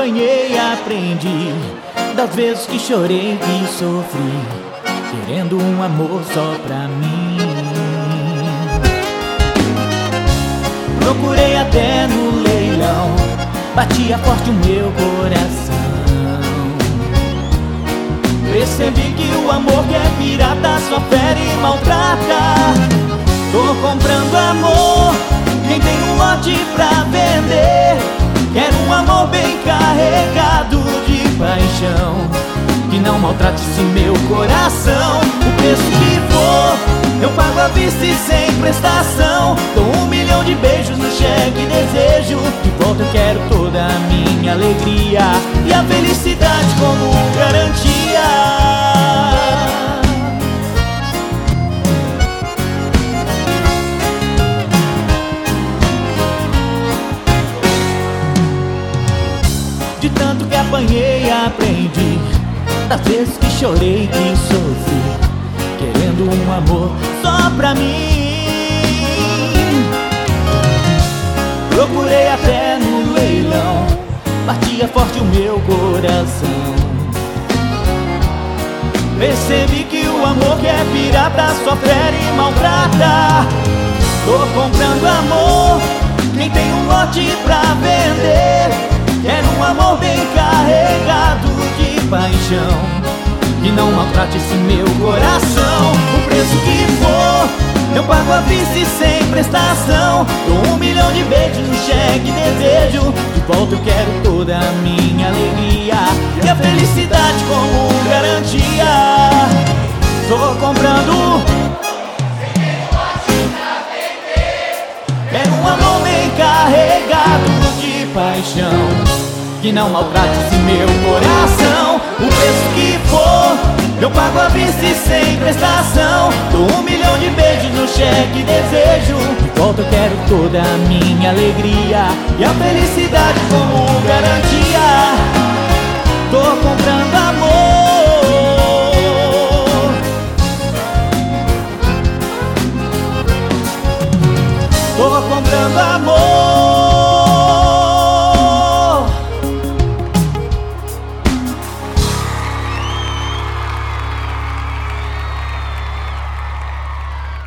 apanhei, aprendi das vezes que chorei e sofri, querendo um amor só pra mim. Procurei até no leilão, batia forte o meu coração. Percebi que o amor que é pirata só fere e maltrata. Tô comprando amor, quem tem um lote pra vender. Quero um amor bem carregado de paixão, que não maltrate esse meu coração. O preço que for, eu pago à vista e sem prestação. Dou 1 milhão de beijos no cheque e desejo. De volta eu quero toda a minha alegria e a felicidade como garantia. De tanto que apanhei, aprendi das vezes que chorei e sofri, querendo um amor só pra mim. Procurei até no leilão, batia forte o meu coração. Percebi que o amor que é pirata só fere e maltrata. Tô comprando amor, quem tem um lote pra vender. Quero um amor bem carregado de paixão, que não maltrate esse meu coração. O preço que for, eu pago à vista e sem prestação. Dou 1 milhão de beijos no cheque e desejo. De volta eu quero toda a minha alegria e a felicidade como garantia. Tô comprando, quero um amor bem carregado de paixão, que não maltrate esse meu coração. O preço que for, eu pago à vista e sem prestação. Dou 1 milhão de beijos no cheque e desejo. De volta eu quero toda a minha alegria e a felicidade como garantia. Tô comprando amor, tô comprando amor.